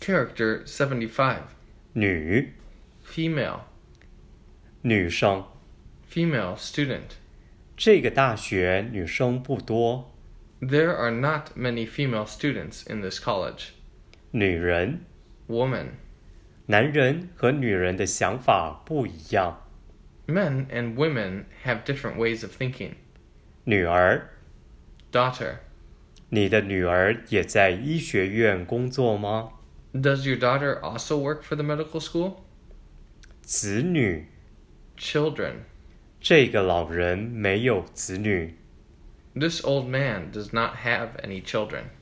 Character 75. 女 Female. 女生 Female student. 这个大学女生不多 There are not many female students in this college. 女人 Woman. 男人和女人的想法不一样 Men and women have different ways of thinking. 女儿 Daughter. 你的女儿也在医学院工作吗 Does your daughter also work for the medical school? 子女 Children. 这个老人没有子女 This old man does not have any children.